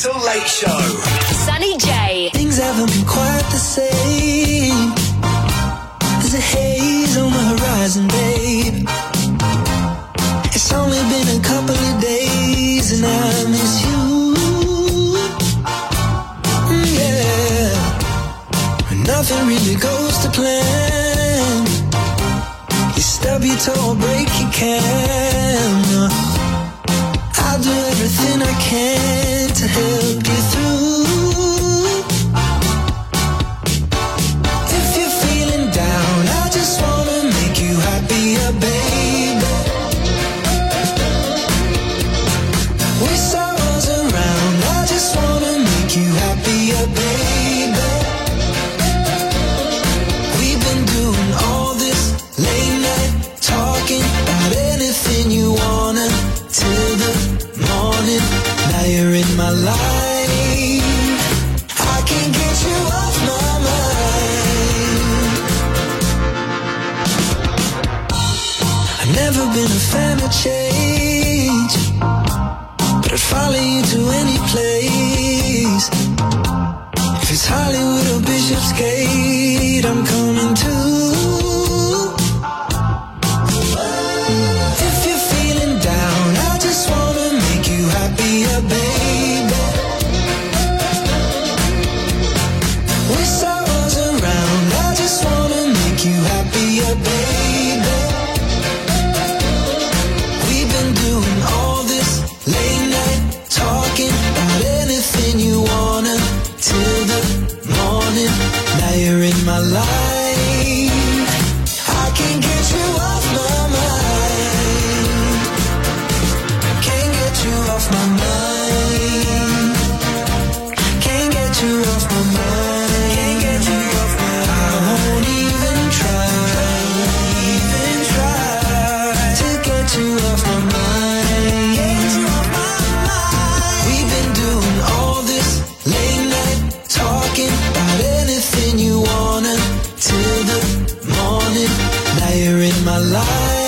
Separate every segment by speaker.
Speaker 1: Capital Late Show.
Speaker 2: Sunny J.
Speaker 3: Things haven't been quite the same. There's a haze on the horizon, babe. It's only been a couple of days and I miss you. Yeah. Nothing really goes to plan. You stub your toe or break your can. I'll do everything I can to help you through. If you're feeling down, I just wanna make you happier, baby. Wish I was around, I just wanna make you happier, baby. We've been doing all this late night talking about anything you wanna till the morning. Now you're in my life. I can't get you off my mind. I've never been a fan of change, but I'd follow you to any place. If it's Hollywood or Bishopsgate, I'm coming too. If you're feeling down, I just wanna make you happier, baby. Wish I was around, I just wanna make you happier, baby. We've been doing all this late night talking about anything you wanna till the morning. Now you're in my life. I can't get you off my mind. Can't get you off my mind. Can't get you off my mind. Can't get you off my mind. I won't even try to get you off my mind. We've been doing all this late night talking about anything you wanna till the morning. Now you're in my life.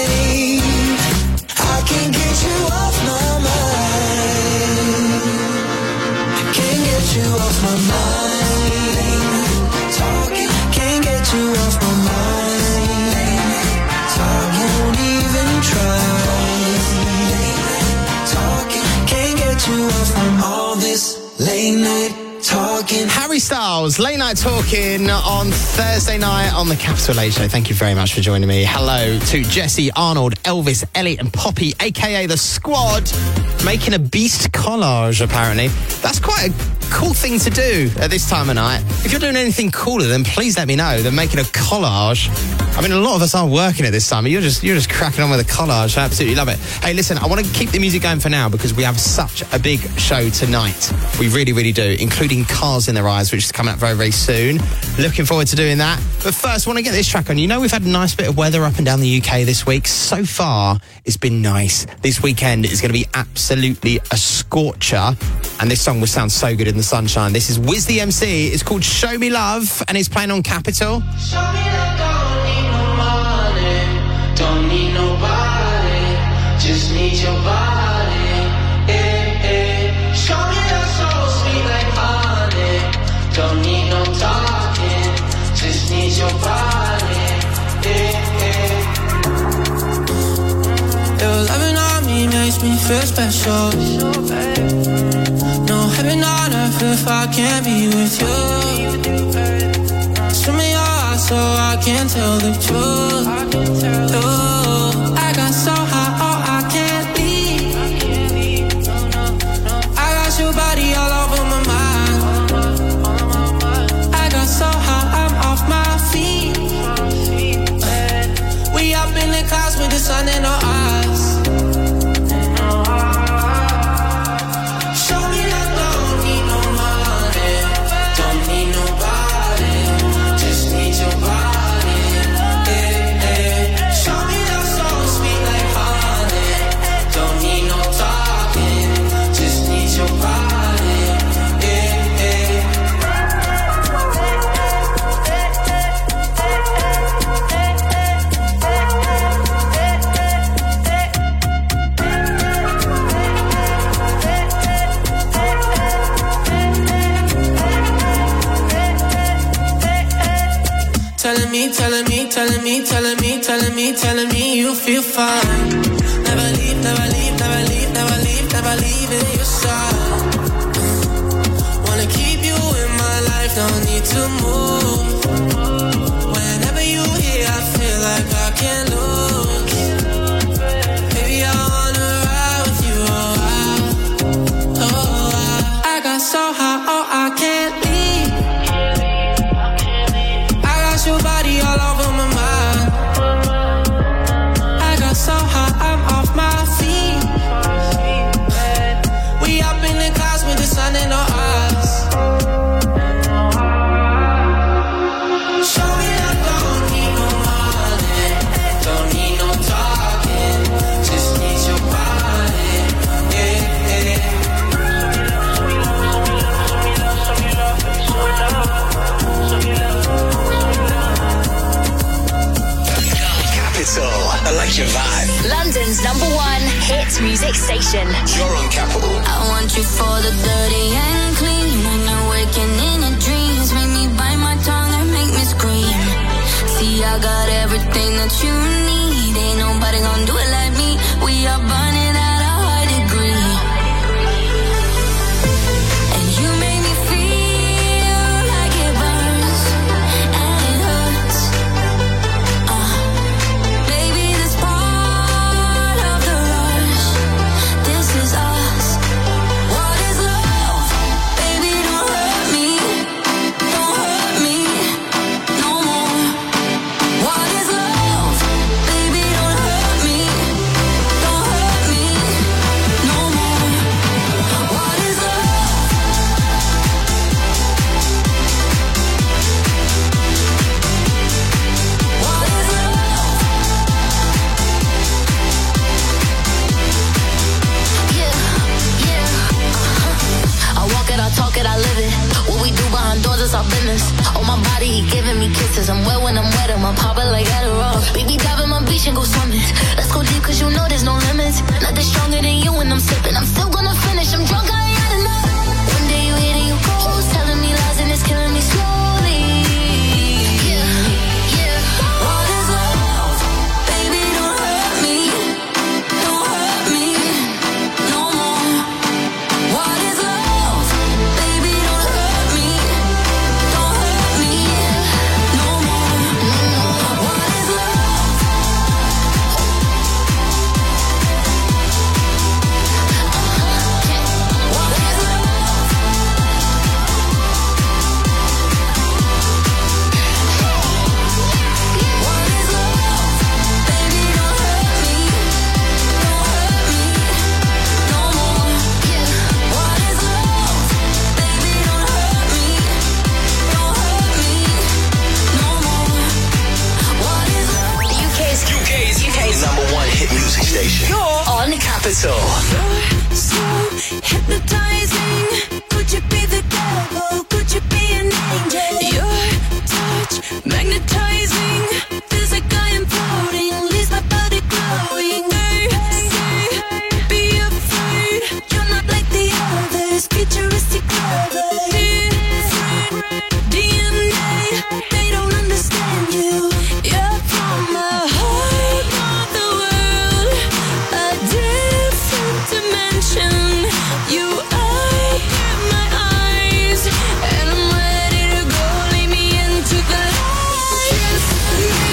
Speaker 3: I can't get you off my mind. I can't get you off my mind. Talking, can't get you off my mind. Talking, won't even try. Talking, can't get you off from all this late night talking.
Speaker 4: Harry Styles, Late Night Talking on Thursday night on the Capital Late Show. Thank you very much for joining me. Hello to Jesse, Arnold, Elvis, Elliot and Poppy, a.k.a. The Squad, making a beast collage, apparently. That's quite a cool thing to do at this time of night. If you're doing anything cooler, then please let me know. They're making a collage. I mean, a lot of us are working at this time, but you're just cracking on with a collage. I absolutely love it. Hey, listen, I want to keep the music going for now because we have such a big show tonight. We really, really do, including Cars in Their Eyes, which is coming up very, very soon. Looking forward to doing that. But first, I want to get this track on. You know, we've had a nice bit of weather up and down the UK this week. So far, it's been nice. This weekend is going to be absolutely a scorcher. And this song will sound so good in the sunshine. This is Wiz the MC. It's called Show Me Love, and it's playing on Capital.
Speaker 5: Show me love, don't need no money, don't need nobody, just need your body. Show me love so sweet like honey, don't need no talking, just need your body. Your loving on me makes me feel special. No heaven on earth if I can't be with you. Show me your eyes so I can tell the truth. I got so high, oh I can't leave. I got your body all over my mind. I got so high, I'm off my feet. We up in the clouds with the sun in our eyes. Show me love telling me you feel fine. Never leave, never leave, never leave, never leave, never leave in your side. Wanna keep you in my life, don't need to move. Whenever you here, I feel like I can't lose. Baby, I wanna ride with you, I got so high, oh, I can't leave. I got your body all over my mind. I got so high, I'm off my feet. We up in the clouds with the sun in our eyes. Show me I don't need no money, don't need no talking, just need your body, yeah, yeah.
Speaker 1: Capital, I like your vibe.
Speaker 2: London's #1 hit music station.
Speaker 1: You're on Capital.
Speaker 6: I want you for the dirty and clean. When you're waking in your dreams, make me bite my tongue and make me scream. See, I got everything that you need. Ain't nobody gonna do it like me. We are burning at a high degree. And you make me feel like it burns and it hurts. Baby, this part of the rush. This is us. What is love? Baby, don't hurt me. Don't hurt me no more. What is love? Baby, don't hurt me. Don't hurt me no more. What is love? What is love? Yeah, yeah. I walk it, I talk it, I live it. What we do behind doors is our business. On my body, he giving me kisses. I'm wet when I'm wet, I'm popping like Adderall. Baby, dive in my beach and go swimming. Let's go deep, cause you know there's no limits. Nothing stronger than you when I'm sipping. I'm still gonna finish, I'm drunk, I ain't had enough. One day you hit and you close, telling me lies and it's killing me slowly. Yeah, yeah. What is love? Baby, don't hurt me. Don't hurt me no more. What is love? Baby, don't hurt me. Don't hurt me no more. What is love? What is love? What is love? Baby, don't hurt me. Don't hurt me no more. What is love? Baby, don't hurt me. Don't hurt me no more. What is love?
Speaker 2: The UK's
Speaker 1: UK's #1 hit music station.
Speaker 2: You're on
Speaker 1: Capital.
Speaker 6: So hypnotizing. Could you be the devil? Could you be an angel? Your touch magnetizing. Feels like I am floating. Leaves my body glowing. Say, be afraid. You're not like the others. Futuristic lovers. Different DNA. They don't understand you. You're from the heart of the world. A different dimension. You are in my eyes, and I'm ready to go. Lead me into the light.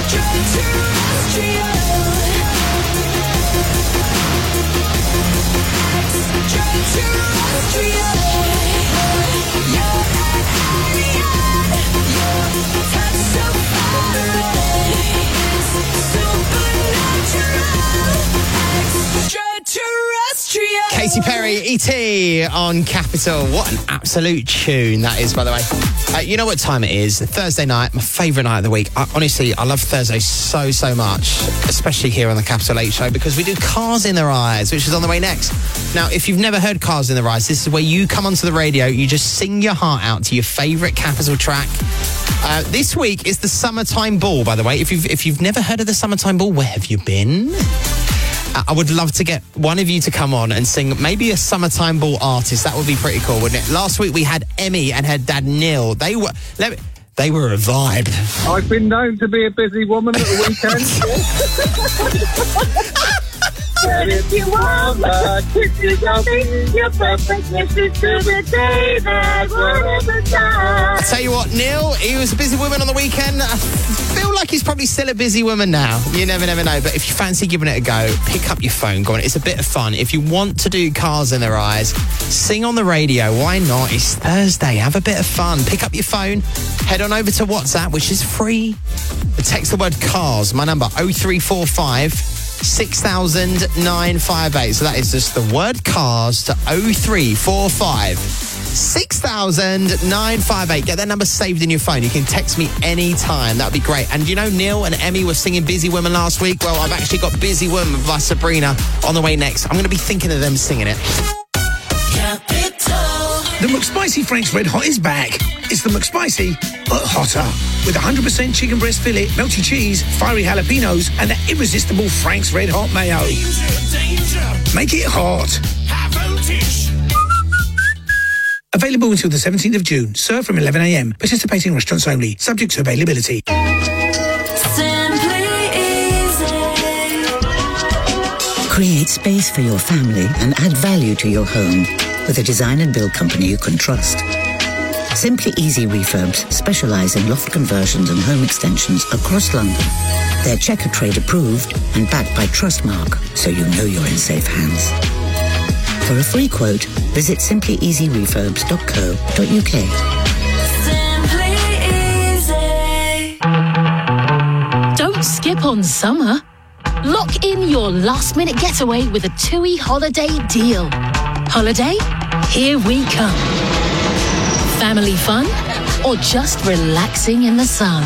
Speaker 4: Katy Perry, E.T. on Capital. What an absolute tune that is, by the way. You know what time it is? Thursday night, my favourite night of the week. Honestly, I love Thursday so much, especially here on the Capital 8 Show, because we do Cars in Their Eyes, which is on the way next. Now, if you've never heard Cars in Their Eyes, this is where you come onto the radio, you just sing your heart out to your favourite Capital track. This week is the Summertime Ball, by the way. If you've never heard of the Summertime Ball, where have you been? I would love to get one of you to come on and sing maybe a Summertime Ball artist. That would be pretty cool, wouldn't it? Last week we had Emmy and her dad Neil. They were a vibe.
Speaker 7: I've been known to be a busy woman at the weekend. If you want kisses of your perfect kisses to the day that whatever time.
Speaker 4: I tell you what, Neil, he was a busy woman on the weekend. I feel like he's probably still a busy woman now. You never know. But if you fancy giving it a go, pick up your phone. Go on, it's a bit of fun. If you want to do Cars in Their Eyes, sing on the radio. Why not? It's Thursday. Have a bit of fun. Pick up your phone. Head on over to WhatsApp, which is free. Text the word CARS. My number 0345 6,958. So that is just the word CARS to 0345 6,958. Get that number saved in your phone. You can text me anytime. That would be great. And you know, Neil and Emmy were singing Busy Woman last week. Well, I've actually got Busy Woman by Sabrina on the way next. I'm going to be thinking of them singing it.
Speaker 8: The McSpicy Frank's Red Hot is back. It's the McSpicy, but hotter. With 100% chicken breast fillet, melty cheese, fiery jalapenos, and the irresistible Frank's Red Hot mayo. Danger. Make it hot. High voltage. Available until the 17th of June. Served from 11 a.m. Participating restaurants only. Subject to availability.
Speaker 9: Create space for your family and add value to your home with a design and build company you can trust. Simply Easy Refurbs specialise in loft conversions and home extensions across London. They're Checker Trade approved and backed by Trustmark, so you know you're in safe hands. For a free quote, visit simplyeasyrefurbs.co.uk.
Speaker 10: Simply Easy. Don't skip on summer. Lock in your last-minute getaway with a TUI holiday deal. Holiday? Here we come. Family fun? Or just relaxing in the sun?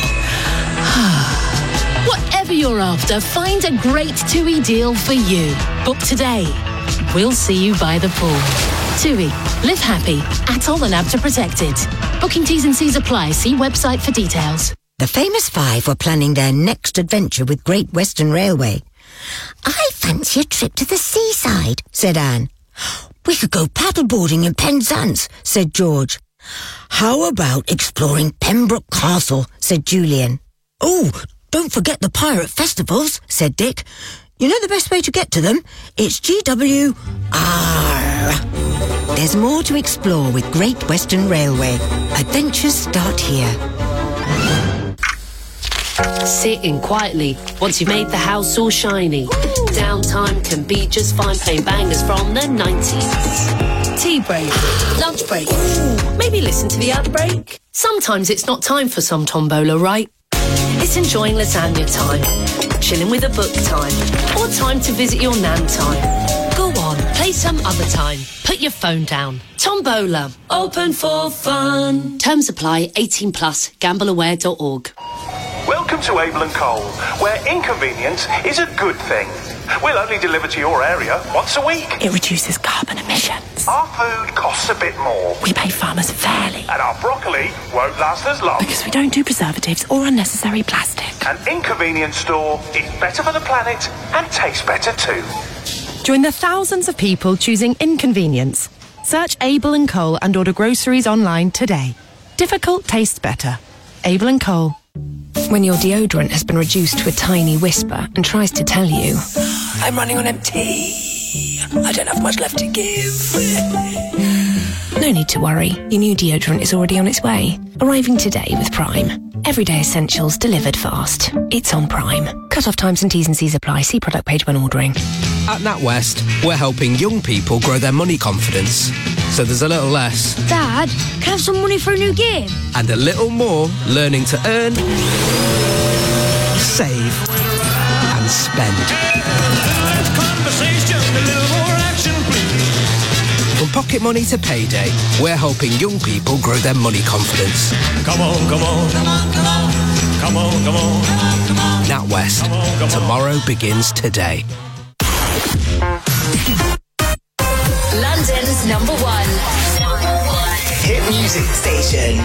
Speaker 10: Whatever you're after, find a great TUI deal for you. Book today. We'll see you by the pool. TUI. Live happy. ATOL and ABTA protected. Booking T's and C's apply. See website for details.
Speaker 11: The Famous Five were planning their next adventure with Great Western Railway. I fancy a trip to the seaside, said Anne. We could go paddleboarding in Penzance, said George. How about exploring Pembroke Castle, said Julian. Oh, don't forget the pirate festivals, said Dick. You know the best way to get to them? It's GWR. There's more to explore with Great Western Railway. Adventures start here.
Speaker 12: Sitting quietly once you've made the house all shiny. Downtime can be just fine playing bangers from the 90s. Tea break, lunch break, maybe listen to The Outbreak. Sometimes it's not time for some tombola, right? It's enjoying lasagna time, chilling with a book time, or time to visit your nan time. Go on, play some other time. Put your phone down. Tombola, open for fun. Terms apply, 18 plus, gambleaware.org.
Speaker 13: Welcome to Abel & Cole, where inconvenience is a good thing. We'll only deliver to your area once a week.
Speaker 14: It reduces carbon emissions.
Speaker 13: Our food costs a bit more.
Speaker 14: We pay farmers fairly.
Speaker 13: And our broccoli won't last as long.
Speaker 14: Because we don't do preservatives or unnecessary plastic.
Speaker 13: An inconvenience store is better for the planet and tastes better too.
Speaker 15: Join the thousands of people choosing inconvenience. Search Abel & Cole and order groceries online today. Difficult tastes better. Abel & Cole.
Speaker 14: When your deodorant has been reduced to a tiny whisper and tries to tell you, I'm running on empty, I don't have much left to give. No need to worry. Your new deodorant is already on its way. Arriving today with Prime. Everyday essentials delivered fast. It's on Prime. Cut-off times and T's and C's apply. See product page when ordering.
Speaker 16: At NatWest, we're helping young people grow their money confidence. So there's a little less.
Speaker 17: Dad, can I have some money for a new game?
Speaker 16: And a little more learning to earn, save, and spend.
Speaker 5: Conversation, a little more action, please.
Speaker 16: From pocket money to payday, we're helping young people grow their money confidence.
Speaker 5: Come on, come on. Come on, come on. Come on, come on. Come on.
Speaker 16: NatWest. Tomorrow begins today.
Speaker 2: London's number one
Speaker 1: hit music station.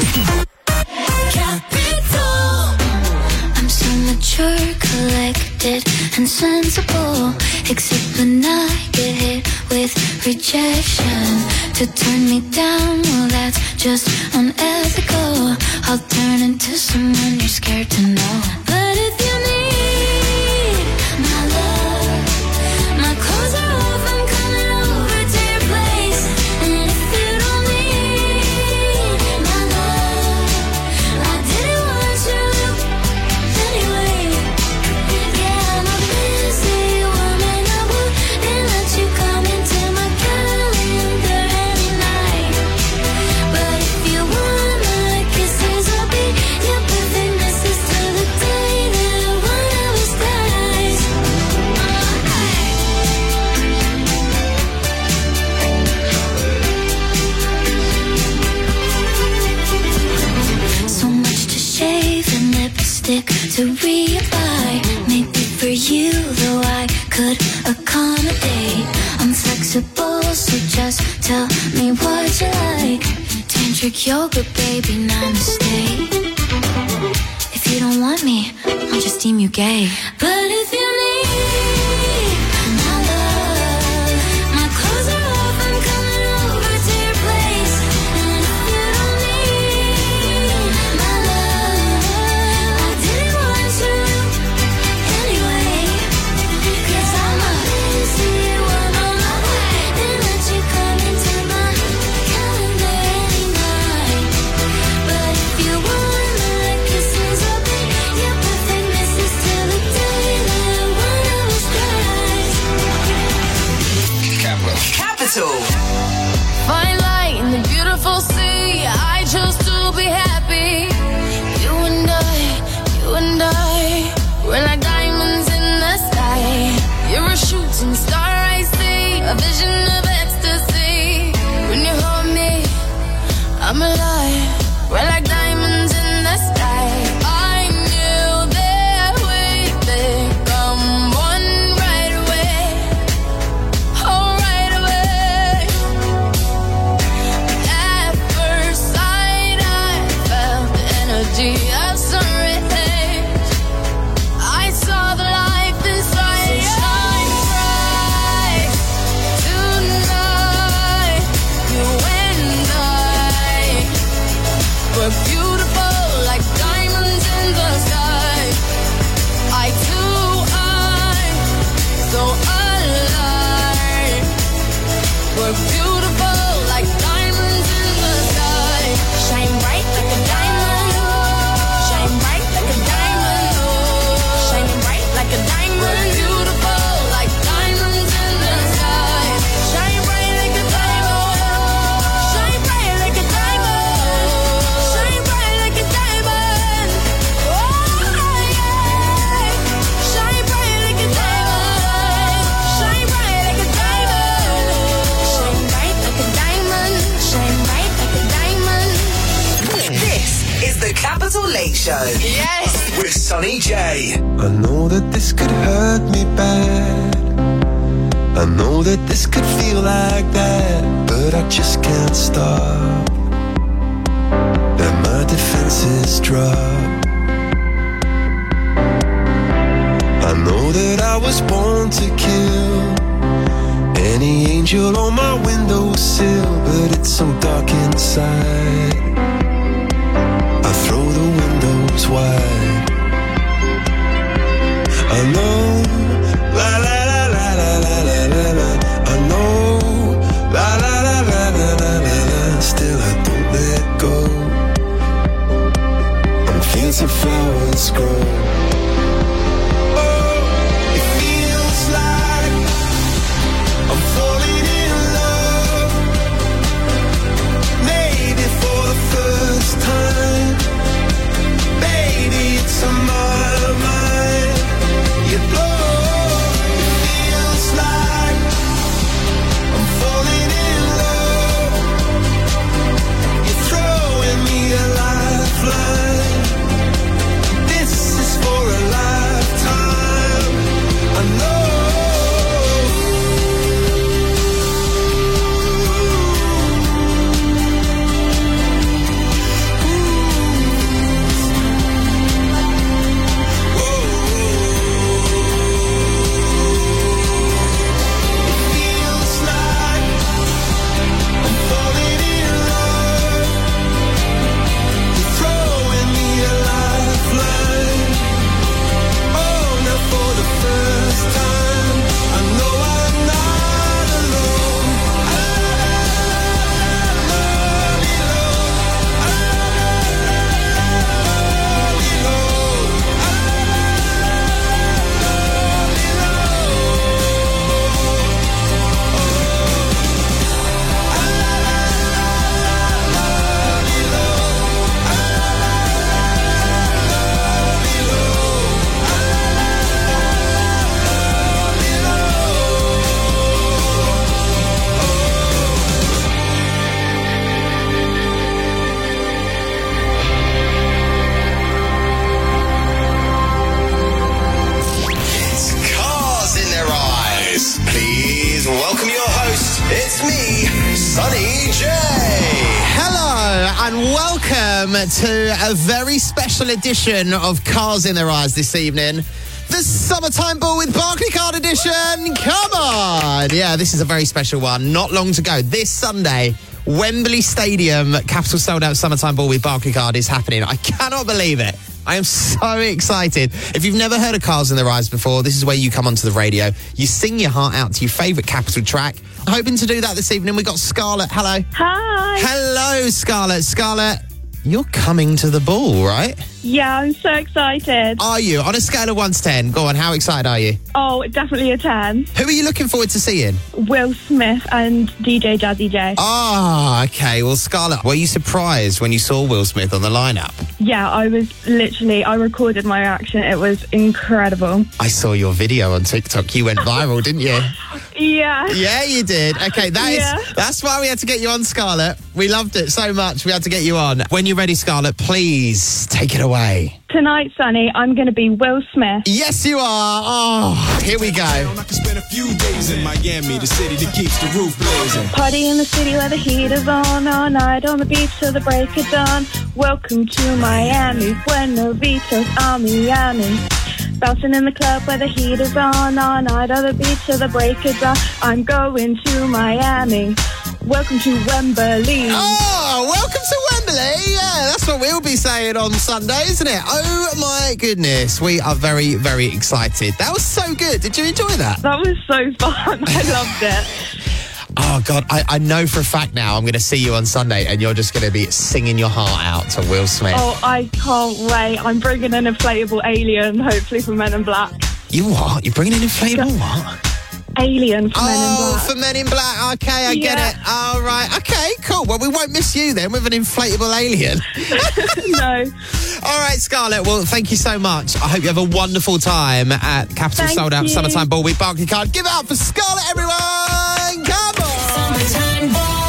Speaker 6: Capital. I'm so mature, collected, and sensible. Except when I get hit with rejection. To turn me down, well that's just unethical. I'll turn into someone you're scared to know. But if you need my love, my clothes are off, I'm coming over to your place. And if you don't need my love, I didn't want you anyway. Yeah, I'm a busy woman, I wouldn't let you come into my calendar any night. But if you want my kisses, I'll be your perfect missus till the day that one of us dies. So much to shave and lipstick to reapply. Maybe for you, though I could accommodate. I'm flexible, so just tell me what you like. Tantric yoga, baby, namaste. If you don't want me, I'll just deem you gay. But if you need my love, my clothes are off, I'm coming over to your place. And if you don't need my love, I didn't want you anyway. 'Cause I'm a busy woman, I wouldn't let you come into my calendar any night. But if you want my kisses, I'll be your perfect missus till the day that one of us dies.
Speaker 1: Capital.
Speaker 6: Fine light in the beautiful sea. I chose to be happy. You and I, we're like diamonds in the sky. You're a shooting star, I see, a vision of ecstasy. When you hold me, I'm alive. We're like diamonds in the sky. I knew that we'd become one right away. Oh, right away. At first sight, I felt the energy of sun rays. I saw the life inside you. Shine bright tonight. You and I were beautiful like diamonds in the sky. I too, I'm so alive. We're beautiful like diamonds in the sky. Shine bright like a diamond. Shine bright like a diamond. Shine bright like a diamond. We're beautiful like diamonds in the sky. Shine bright like a diamond. Shine bright like a diamond. Shine bright like a diamond. Oh yeah. Shine bright like a diamond. Shine bright like a diamond. Shine bright like a diamond. Shine bright like a diamond.
Speaker 1: This is the Capital Late Show.
Speaker 2: Yes.
Speaker 1: With Sonny J.
Speaker 3: I know that this could hurt me bad. I know that this could feel like that, but I just can't stop. And my defenses drop. I know that I was born to kill any angel on my windowsill, but it's so dark inside. I throw the windows wide. I know, la la la la la la la la la. I know, la la la la la la la la.
Speaker 1: It's me, Sonny J.
Speaker 4: Hello and welcome to a very special edition of Cars in Their Eyes this evening. The Summertime Ball with Barclaycard edition. Come on. Yeah, this is a very special one. Not long to go. This Sunday, Wembley Stadium, Capital sold out Summertime Ball with Barclaycard is happening. I cannot believe it. I am so excited. If you've never heard of Cars in Their Eyes before, this is where you come onto the radio. You sing your heart out to your favourite Capital track. Hoping to do that this evening. We've got Scarlett. Hello.
Speaker 18: Hi.
Speaker 4: Hello, Scarlett. Scarlett, you're coming to the ball, right?
Speaker 18: Yeah, I'm so excited.
Speaker 4: Are you? On a scale of 1 to 10, go on, how excited are you?
Speaker 18: Oh, definitely a 10.
Speaker 4: Who are you looking forward to seeing?
Speaker 18: Will Smith and DJ Jazzy J.
Speaker 4: Ah, okay. Well, Scarlett, were you surprised when you saw Will Smith on the lineup?
Speaker 18: Yeah, I recorded my reaction. It was incredible.
Speaker 4: I saw your video on TikTok. You went viral, didn't you?
Speaker 18: Yeah.
Speaker 4: Yeah, you did. Okay, that's why we had to get you on, Scarlett. We loved it so much. We had to get you on. When you're ready, Scarlett, please take it away.
Speaker 18: Tonight, Sonny, I'm going to be Will Smith.
Speaker 4: Yes, you are. Oh, here we go.
Speaker 19: I can spend a few days in Miami, the city that keeps the roof blazing.
Speaker 18: Party in the city where the heat is on, all night on the beach till the break of dawn. Welcome to Miami, Buena Vitas, Miami. Bouncing in the club where the heat is on, all night on the beach till the break of dawn. I'm going to Miami. Welcome to Wembley.
Speaker 4: Oh, welcome to Wembley. Yeah, that's what we'll be saying on Sunday, isn't it? Oh, my goodness. We are very, very excited. That was so good. Did you enjoy that?
Speaker 18: That was so fun. I loved it.
Speaker 4: Oh, God. I know for a fact now I'm going to see you on Sunday and you're just going to be singing your heart out to Will Smith.
Speaker 18: Oh, I can't wait. I'm bringing an inflatable alien, hopefully for Men in Black.
Speaker 4: You what? You're bringing an inflatable what?
Speaker 18: Alien for Men in Black.
Speaker 4: Oh, for Men in Black. Okay, I get it. All right. Okay, cool. Well, we won't miss you then with an inflatable alien.
Speaker 18: No.
Speaker 4: All right, Scarlett. Well, thank you so much. I hope you have a wonderful time at Capital Sold Out Summertime Ball with Barclaycard. Give it up for Scarlett, everyone. Come on.
Speaker 1: Summertime Ball.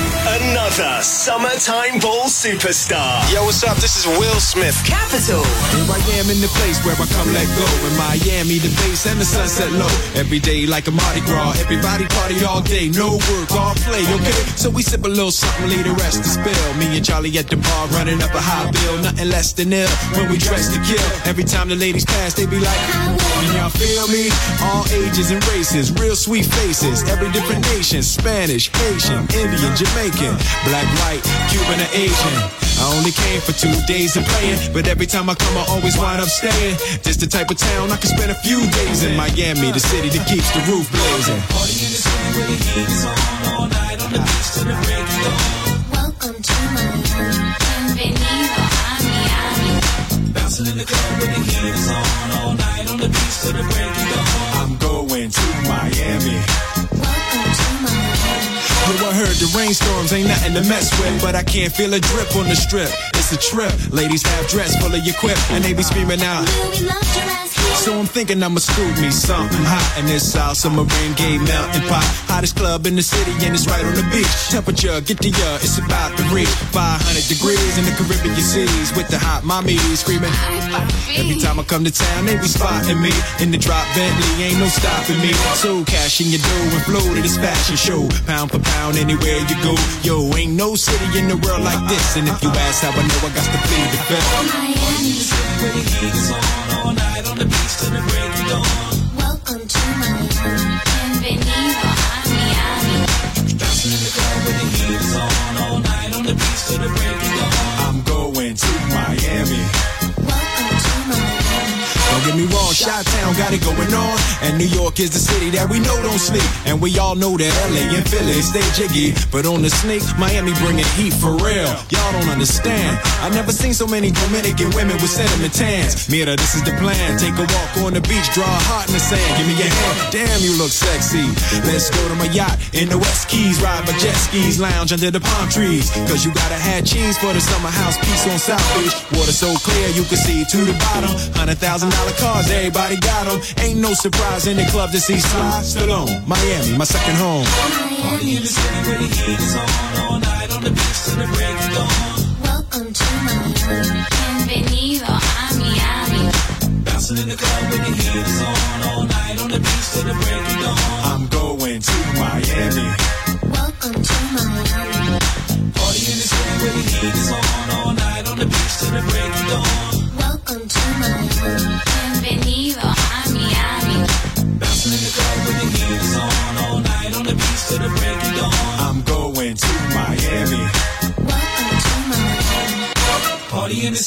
Speaker 1: Another Summertime Ball superstar.
Speaker 19: Yo, what's up? This is Will Smith.
Speaker 1: Capital.
Speaker 19: Here I am in the place where I come let go. In Miami, the base and the sunset low. Every day like a Mardi Gras. Everybody party all day. No work, all play, okay? So we sip a little something, leave the rest to spill. Me and Charlie at the bar running up a high bill. Nothing less than ill when we dress to kill. Every time the ladies pass, they be like, can y'all feel me? All ages and races, real sweet faces. Every different nation, Spanish, Haitian, Indian, Jamaican, black, white, Cuban, or Asian. I only came for 2 days of playing, but every time I come, I always wind up staying. This the type of town I can spend a few days in. Miami, the city that keeps the roof blazing. Party in the city where the heat is on, all night on the beach till the break of dawn.
Speaker 6: Welcome to Miami. Bienvenido a Miami.
Speaker 19: Bouncing in the club where the heat is on, all night on the beach till the break of dawn. I'm going to Miami.
Speaker 6: Welcome to Miami.
Speaker 19: Yo, I heard the rainstorms ain't nothing to mess with, but I can't feel a drip on the strip. It's a trip. Ladies have dress full of your quip, and they be screaming out.
Speaker 6: We love your ass here.
Speaker 19: So I'm thinking I'ma scoop me something hot in this South Submarine Gay melting pot. Hottest club in the city, and it's right on the beach. Temperature, get to ya, it's about to reach 500 degrees in the Caribbean seas with the hot mommy screaming. Every time I come to town, they be spotting me in the drop Bentley, ain't no stopping me. So cash in your dough and flow to this fashion show. Pound for pound, anywhere you go. Yo, ain't no city in the world like this. And if you ask how I know, I got to plead the fifth.
Speaker 6: Miami.
Speaker 19: Where the heat is on, all night on the beach till the break of dawn.
Speaker 6: Welcome to Miami. Bienvenido a Miami.
Speaker 19: Bouncing in the club where the heat is on, all night on the beach till the break of dawn. I'm going to Miami.
Speaker 6: Welcome to Miami.
Speaker 19: Don't get me wrong, Chi-Town got it going on. And New York is the city that we know don't sleep. And we all know that LA and Philly stay jiggy. But on the sneak, Miami bringing heat for real. Y'all don't understand. I never seen so many Dominican women with sentiment tans. Mira, this is the plan. Take a walk on the beach, draw a heart in the sand. Give me your hand. Damn, you look sexy. Let's go to my yacht in the West Keys. Ride my jet skis, lounge under the palm trees. Cause you gotta have cheese for the summer house piece on South Beach. Water so clear you can see to the bottom. $100,000 cars, everybody got them. Ain't no surprise in the club to see Sly Stallone. Miami, my second home.
Speaker 6: Miami.
Speaker 19: In the city where the heat is on, all night on the beach till the break of dawn.
Speaker 6: Welcome to Miami. Bienvenido a Miami.
Speaker 19: Bouncing in the club where the heat is on, all night on the beach till the break of dawn. I'm going to Miami.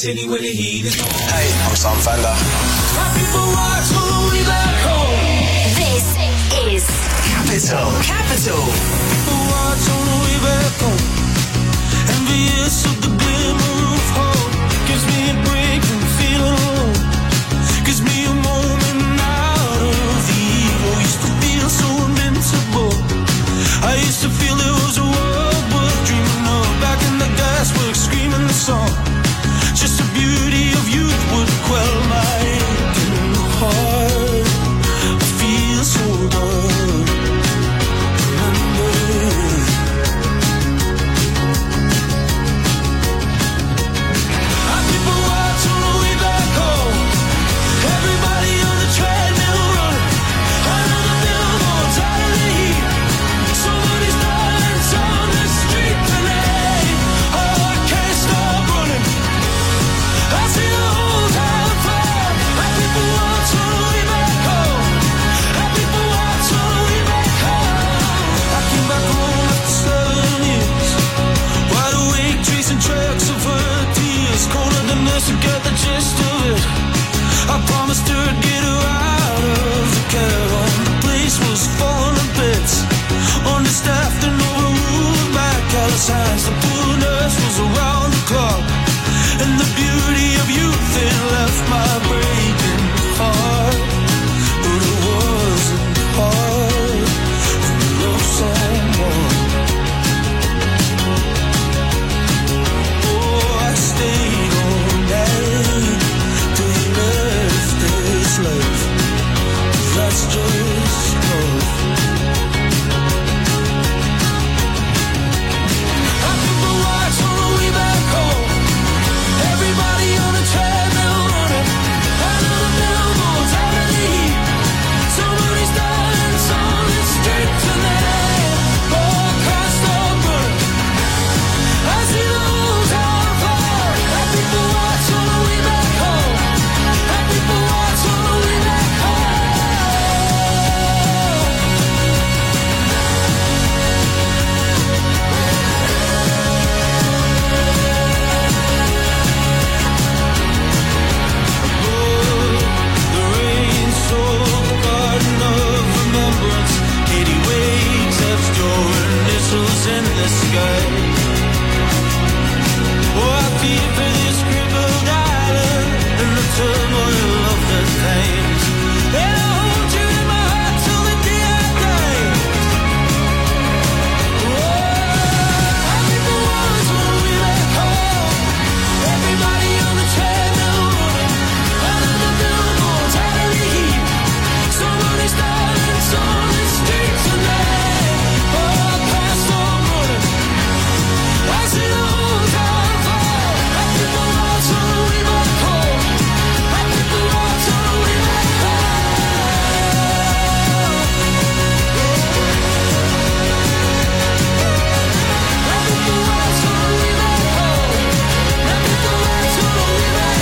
Speaker 3: city where the heat is on.
Speaker 1: Hey, I'm Sam Fender.
Speaker 3: My people watch all the way back home.
Speaker 2: This is
Speaker 1: Capital.
Speaker 3: People watch all the way back home. Envious of the glimmer of hope. Gives me a break from feeling alone. Gives me a moment out of the evil. Used to feel so invincible. I used to feel there was a world worth dreaming of. Back in the gasworks, screaming the song. Just the beauty of youth would quell my aching heart. I feel so good. Remember. Our people watch on the way back home. Everybody on the treadmill running. Under the billboards, out of the heat. Somebody's violence on the street tonight. Oh, I can't stop running. I see the whole town fall. Our people watch on the way back home. Our people watch on the way back home. I came back home after 7 years. Wide awake, tracing tracks of her tears. Colder than this, to get the gist of it. I promised her I'd get her out of the caravan. The place was falling to bits. Understaffed and overruled by callous hands. The poor nurse was around the clock. And the beauty of youth, it left my breaking heart. But it wasn't hard to love someone. Oh, I stayed all night till you left this life. That's just love. Our people watch on the way back home. Everybody on the treadmill running. Under the billboards, out of the heat. Somebody's dying on the street tonight. Oh, I can't stop running. I see the whole town fall. Our people watch on the way back home. Our people watch on the way back home. The rain-soaked garden of remembrance. 80 waves left your initials in the sky. Oh, I feel for this crippled island and the turmoil of the times. And I hold you in my heart till the day I die. Oh, our people watch on the way back home. Everybody on the treadmill running. Under the billboards, out of the heat. Somebody's dying on the street tonight. Oh, I can't stop running. I see the whole town fall. Our people watch on the way back home. Our people watch on the way back home. Our people watch on the way back home. Our people watch on the way back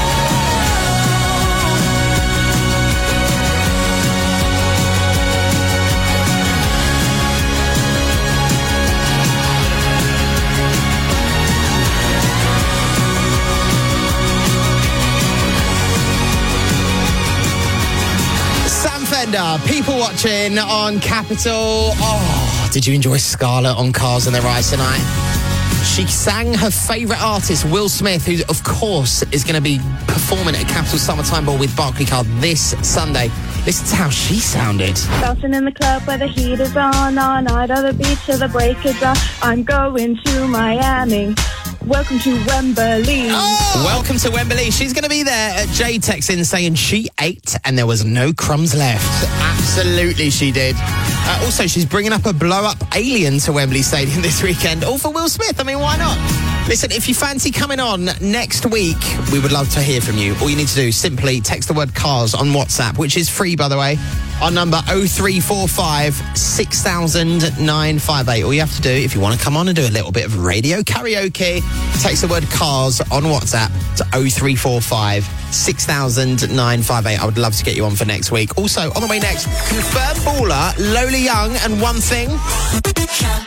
Speaker 4: Sam Fender, people watching on Capital. Oh, did you enjoy Scarlett on Cars and Their Eyes tonight? She sang her favourite artist, Will Smith, who, of course, is going to be performing at Capital Summertime Ball with Barclaycard this Sunday. Listen to how she sounded.
Speaker 18: Bouncing in the club where the heat is on all night on the beach till the break of dawn. I'm going to Miami. Welcome to Wembley.
Speaker 4: Oh, welcome to Wembley. She's going to be there at Jay texting saying she ate and there was no crumbs left. Absolutely she did. Also, she's bringing up a blow-up alien to Wembley Stadium this weekend, all for Will Smith. I mean, why not? Listen, if you fancy coming on next week, we would love to hear from you. All you need to do is simply text the word cars on WhatsApp, which is free, by the way, on number 0345 6000 958. All you have to do, if you want to come on and do a little bit of radio karaoke, text the word cars on WhatsApp to 0345 6000 958. I would love to get you on for next week. Also, on the way next, confirmed baller, Lola Young and One Thing.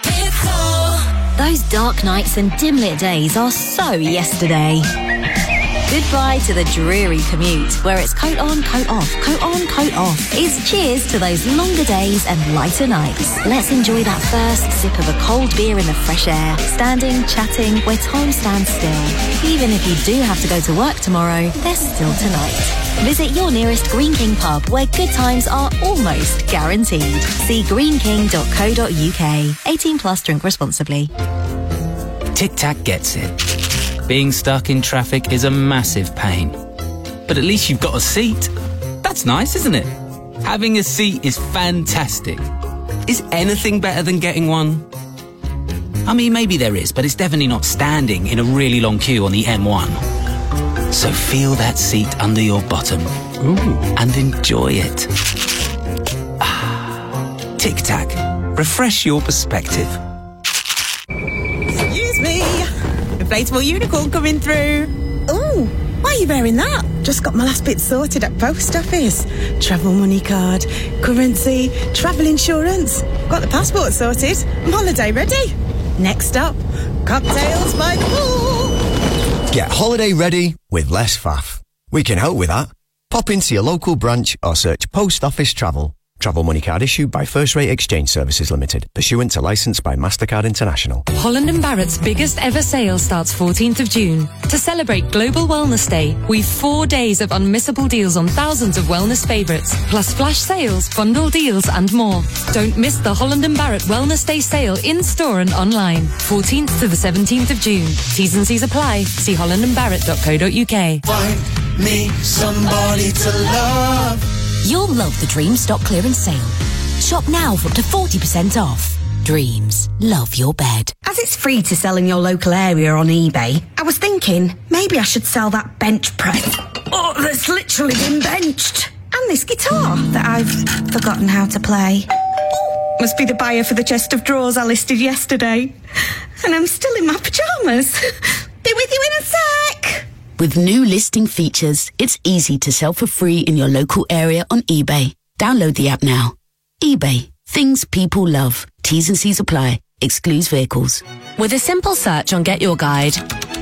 Speaker 2: Those dark nights and dim lit days are so yesterday.
Speaker 20: Goodbye to the dreary commute, where it's coat on, coat off, coat on, coat off. It's cheers to those longer days and lighter nights. Let's enjoy that first sip of a cold beer in the fresh air, standing, chatting, where time stands still. Even if you do have to go to work tomorrow, there's still tonight. Visit your nearest Green King pub, where good times are almost guaranteed. See greenking.co.uk. 18 plus, drink responsibly.
Speaker 21: Tic Tac gets it. Being stuck in traffic is a massive pain. But at least you've got a seat. That's nice, isn't it? Having a seat is fantastic. Is anything better than getting one? I mean, maybe there is, but it's definitely not standing in a really long queue on the M1. So feel that seat under your bottom. Ooh. And enjoy it. Tic Tac. Refresh your perspective.
Speaker 22: Excuse me. Inflatable unicorn coming through. Ooh, why are you wearing that? Just got my last bit sorted at post office. Travel money card, currency, travel insurance. Got the passport sorted. I'm holiday ready. Next up, cocktails by the pool.
Speaker 23: Get holiday ready with less faff. We can help with that. Pop into your local branch or search Post Office Travel. Travel money card issued by First Rate Exchange Services Limited, pursuant to licence by MasterCard International.
Speaker 24: Holland & Barrett's biggest ever sale starts 14th of June. To celebrate Global Wellness Day, we've 4 days of unmissable deals on thousands of wellness favourites, plus flash sales, bundle deals and more. Don't miss the Holland & Barrett Wellness Day sale in-store and online. 14th to the 17th of June. T's and C's apply. See hollandandbarrett.co.uk.
Speaker 3: Find me somebody to love.
Speaker 25: You'll love the Dreams stock clearance sale. Shop now for up to 40% off. Dreams. Love your bed.
Speaker 26: As it's free to sell in your local area on eBay, I was thinking maybe I should sell that bench press. Oh, that's literally been benched. And this guitar that I've forgotten how to play. Oh, must be the buyer for the chest of drawers I listed yesterday. And I'm still in my pyjamas. Be with you in a sec.
Speaker 25: With new listing features, it's easy to sell for free in your local area on eBay. Download the app now. eBay. Things people love. T's and C's apply. Excludes vehicles.
Speaker 14: With a simple search on Get Your Guide,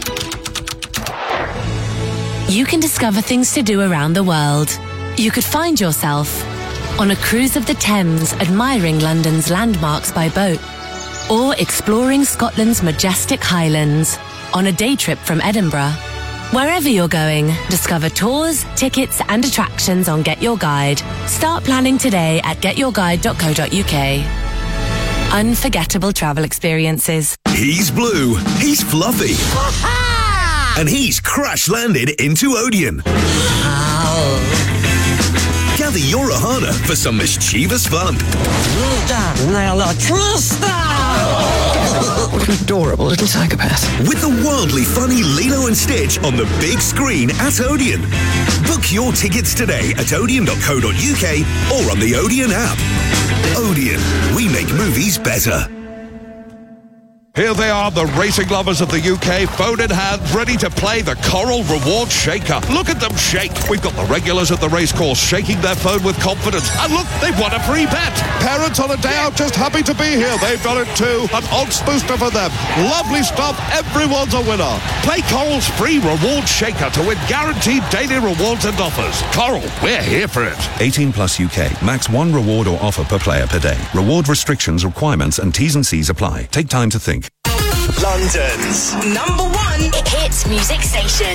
Speaker 14: you can discover things to do around the world. You could find yourself on a cruise of the Thames, admiring London's landmarks by boat, or exploring Scotland's majestic Highlands on a day trip from Edinburgh. Wherever you're going, discover tours, tickets and attractions on Get Your Guide. Start planning today at getyourguide.co.uk. Unforgettable travel experiences.
Speaker 27: He's blue, he's fluffy, and he's crash-landed into Odeon. Gather your Ohana for some mischievous fun.
Speaker 23: What an adorable little psychopath.
Speaker 27: With the wildly funny Lilo and Stitch on the big screen at Odeon. Book your tickets today at odeon.co.uk or on the Odeon app. Odeon, we make movies better.
Speaker 28: Here they are, the racing lovers of the UK, phone in hand, ready to play the Coral Reward Shaker. Look at them shake. We've got the regulars at the racecourse shaking their phone with confidence. And look, they've won a free bet. Parents on a day out just happy to be here. They've done it too. An odds booster for them. Lovely stuff. Everyone's a winner. Play Coral's free Reward Shaker to win guaranteed daily rewards and offers. Coral, we're here for it.
Speaker 29: 18 plus UK. Max 1 reward or offer per player per day. Reward restrictions, requirements and T's and C's apply. Take time to think.
Speaker 1: London's
Speaker 2: #1 hit music station.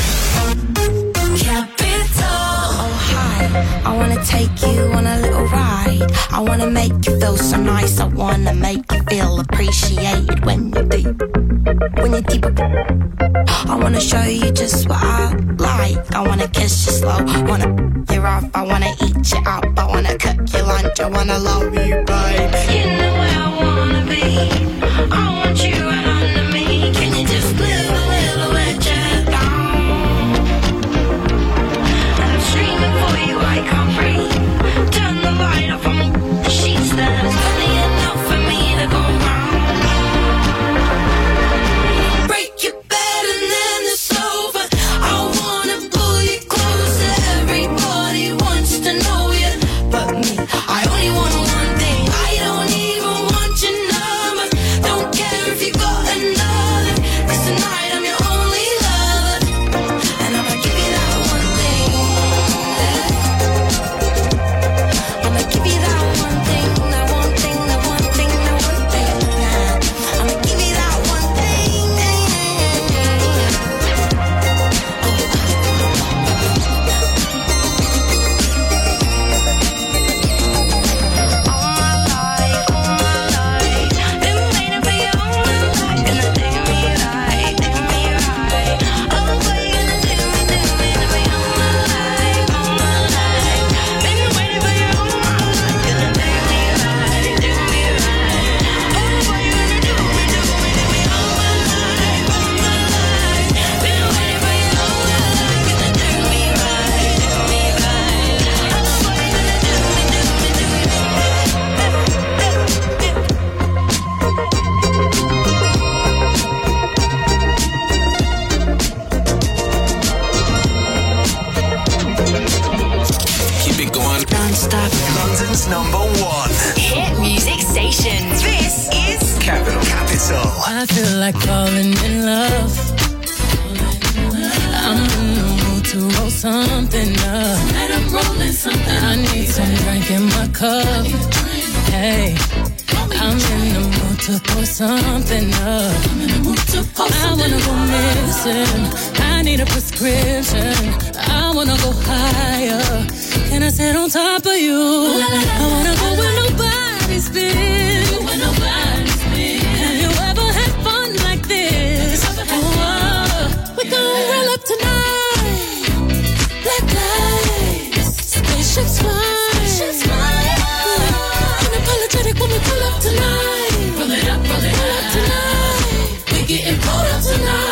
Speaker 30: Capital. Oh hi, I wanna take you on a little ride. I wanna make you feel so nice. I wanna make you feel appreciated when you're deep. When you're deep. I wanna show you just what I like. I wanna kiss you slow. Wanna you off. I wanna eat you up. I wanna cook your lunch. I wanna love you, babe. You know where I wanna be. I want you right under me. Can you just live a little bit down? And I'm screaming for you, I can't breathe. Turn the light off on the sheets. There's plenty enough for me to go round. Break your bed and then it's over. I wanna pull you closer. Everybody wants to know you, but me. I only want one thing. I don't even want your number. Don't care if you go
Speaker 1: number one
Speaker 2: hit music station. This is
Speaker 1: Capital.
Speaker 5: I feel like falling in love. I'm in the mood to roll something up. And I'm rolling something. I need some drink in my cup. Hey, I'm in the mood to pour something up. I wanna go missing. I need a prescription. I wanna go higher. Can I sit on top of you? I wanna go where nobody's been. Have you ever had fun like this? We gon' roll up tonight. Black lights, spaceships fly. Unapologetic when we pull up tonight. Roll it up tonight. We getting pulled up tonight.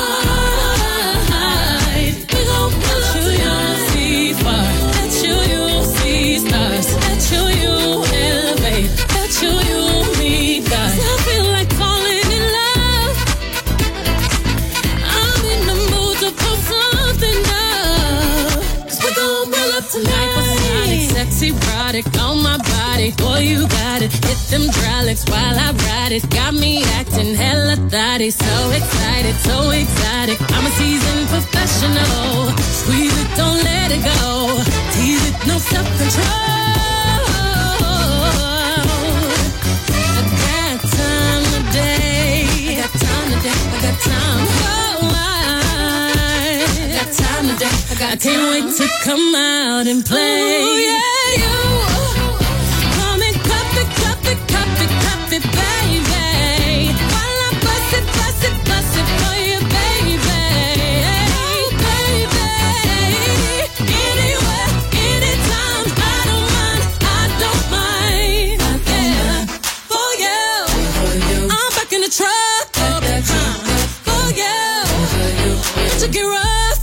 Speaker 5: We gon' pull up tonight. See fire, that's you see stars. That's you elevate. That's you meet God. I feel like falling in love. I'm in the mood to pull something up. 'Cause we gon' roll up tonight. Sexy, erotic on my body. Boy, you got it. Hit them hydraulics while I ride it. Got me acting hella thotty. So excited, so exotic. I'm a seasoned professional. Squeeze it, don't let it go. Tease it, no self-control. I got time today. I got time today. I got time. Oh, I got time today. I can't wait to come out and play. Ooh, yeah, you. Come and cup it, baby. While I bust it for you, baby. Hey, baby. Anywhere, anytime, I don't mind. Yeah, for you. I'm back in the truck. For you. To get rough.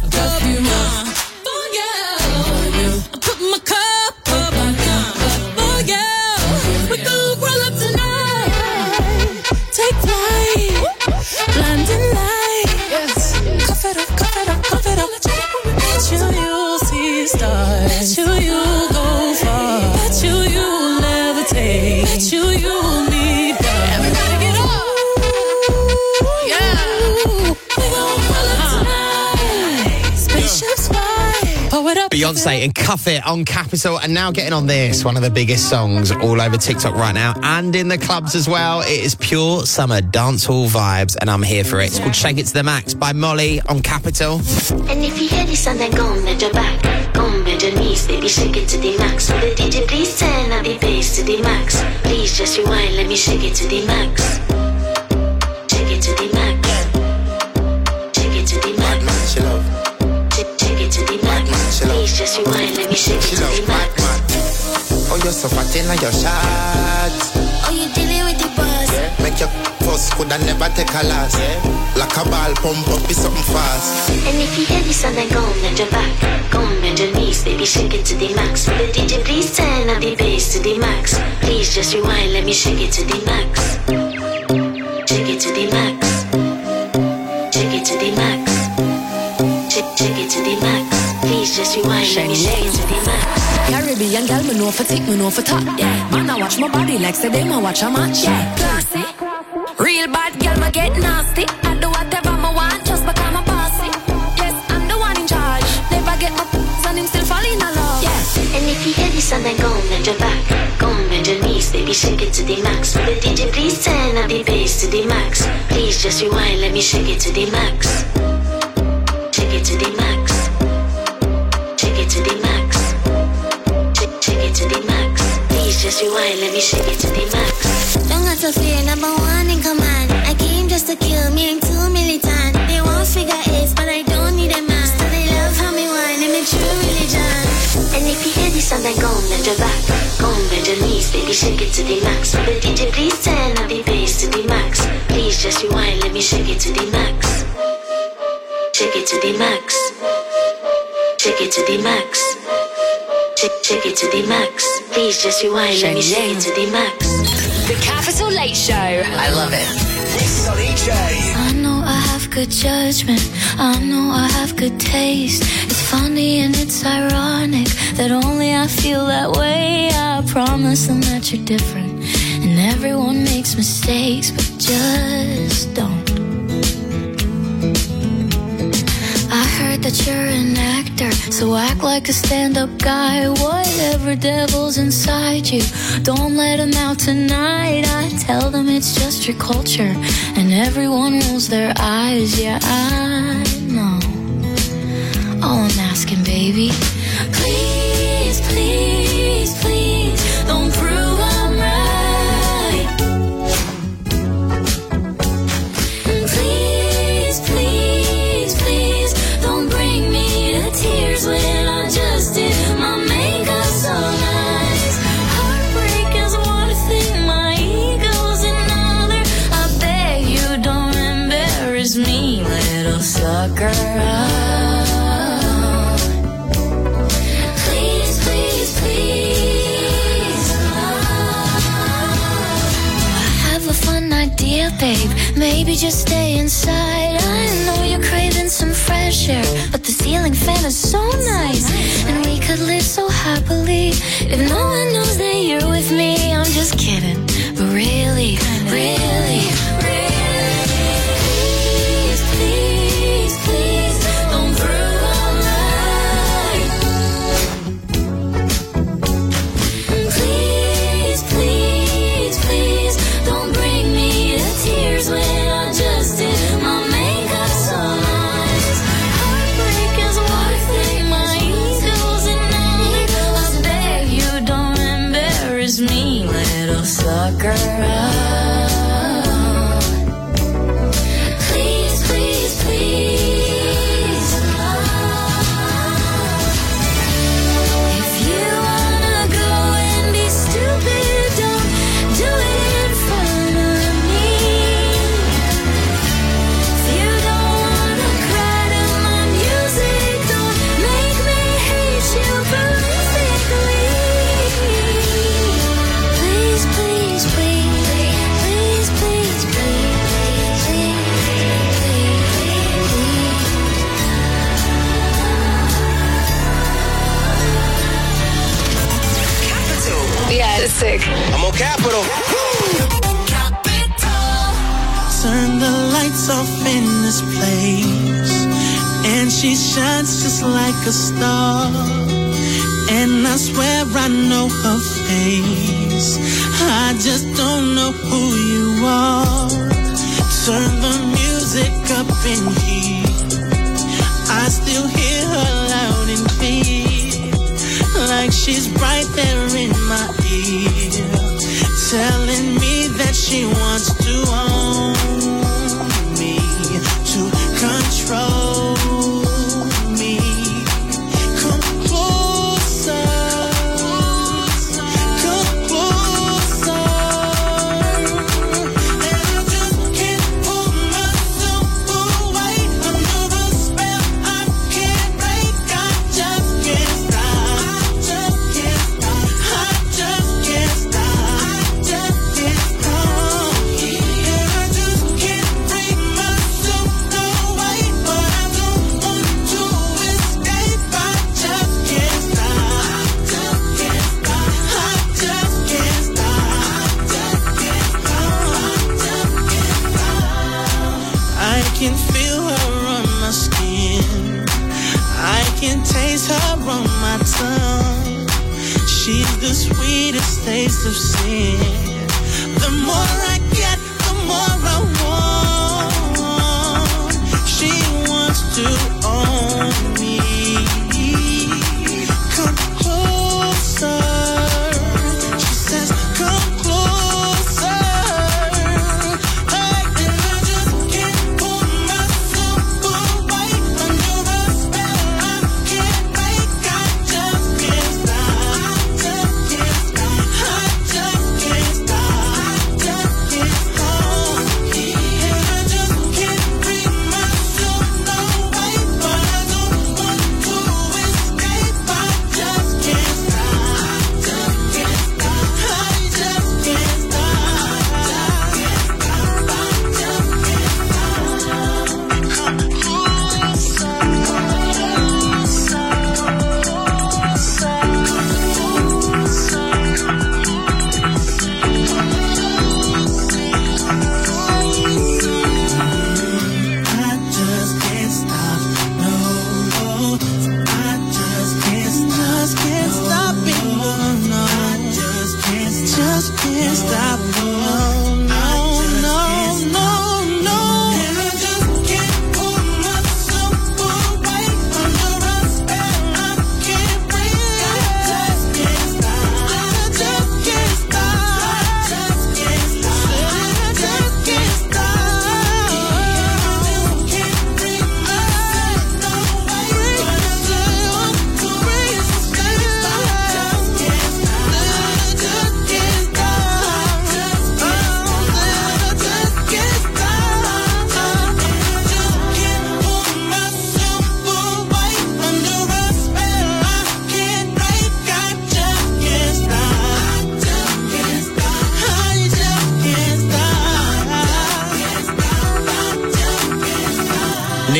Speaker 5: For you. I'm putting my cup up. For you. We gon' roll up tonight. Take flight. Blinding light. Yes. Cuff it up. Bet you see stars. Bet you go far. Bet you levitate. Bet you need God. Everybody get up. Yeah. We gon' roll up tonight. Spaceships fly. Pull it up.
Speaker 4: Beyonce and Cuff It on Capital, and now getting on this, one of the biggest songs all over TikTok right now and in the clubs as well. It is pure summer dancehall vibes, and I'm here for it. It's called Shake It to the Max by Molly on Capital.
Speaker 6: And if you hear this song, then go and bend your back. Go and bend your knees, baby, shake it to the max. Will the DJ please turn up the bass to the max? Please just rewind, let me shake it to the max. Shake it to the max. Shake it to the max. Shake it to the max. Please just rewind, let me shake it to the max.
Speaker 7: Oh, you're so fat in your shots.
Speaker 6: Oh, you dealing with the buzz?
Speaker 7: Make your first could I never take a last. Like a ball pump up, be something fast.
Speaker 6: And if you hear this song, then go and bend your back. Go and bend your knees, baby, shake it to the max. Will the DJ please turn up the bass to the max? Please just rewind, let me shake it to the max. Shake it to the max. Shake it to the max. Shake it to the max. Please just rewind, let me shake it to the max.
Speaker 8: Caribbean girl, me know for tick, me know for top. Yeah, man, I watch my body like say they ma watch a match. Yeah, classy. Real bad girl, me get nasty. I do whatever me want just because I'm bossy. Yes, I'm the one in charge. Never get my and him still fall in love.
Speaker 6: Yeah, and if you hear this song, then go and bend your back. Go and bend your knees, baby, shake it to the max. Will the DJ please turn up the bass to the max? Please just rewind, let me shake it to the max. Shake it to the max. Shake it to the max. Shake it to the max. Please just rewind, let me shake it to the max.
Speaker 30: Don't got to fear, number one in command. I came just to kill me, I'm too militant. They won't figure eight, but I don't need a man. So they love how me whine, I'm a true religion.
Speaker 6: And if you hear this song, then go and bend your back. Go and bend your knees, baby, shake it to the max. Will the DJ please turn up the bass to the max? Please just rewind, let me shake it to the max. Shake it to the max. Shake it to the max. Shake it to the max. Please just rewind, let me shake it to the max.
Speaker 2: The Capital Late Show. I love it.
Speaker 1: With Sonny J.
Speaker 30: I know I have good judgment. I know I have good taste. It's
Speaker 6: funny and it's ironic that only I feel that way. I promise them that you're different, and everyone makes mistakes, but just don't. I heard that you're an actor, so act like a stand-up guy. Whatever devil's inside you, don't let him out tonight. I tell them it's just your culture, and everyone rolls their eyes. Yeah, I know. All I'm asking, baby, please, please, please, don't prove I'm right. Please, please, please, don't bring me to tears when I just did my makeup so nice. Heartbreak is one thing, my ego's another. I beg you don't embarrass me, little sucker. Idea, babe, maybe just stay inside. I know you're craving some fresh air, but the ceiling fan is so nice, and we could live so happily if no one knows that you're with me. I'm just kidding, but really, really, please, please, please, don't prove I'm right. Please, please, please, don't bring me tears when I just did my makeup so nice. Heartbreak is one thing, my ego's another. I beg you don't embarrass me, little sucker. Please, please, please. If you wanna go and be stupid, don't do it in front of me. If you don't wanna cry to my music, don't make me hate you politically. Please, please, please, please, please, please,
Speaker 1: Capital.
Speaker 2: Yeah, it's sick.
Speaker 1: I'm on Capital.
Speaker 3: Turn the lights off in this place, and she shines just like a star. And I swear I know her face, I just don't know who you are. Turn the music up in here, I still hear her loud and clear, like she's right there in my ear, telling me that she wants to own me, to control me. Come closer, come closer, and I just can't pull myself away under the spell I can't break. I just can't stop, I just can't stop, I just can't stop, I just can't stop. And I just can't bring myself away, but I don't want to escape. I just can't stop, I just can't stop, I just can't stop, I can feel her on my skin, I can taste her on my tongue. She's the sweetest taste of sin. The more I get, the more I want. She wants to own me. Come closer, she says, come closer. Hey, and I just can't pull myself away under the spell I can't break. I just can't stop, I just can't stop, I just can't stop, I just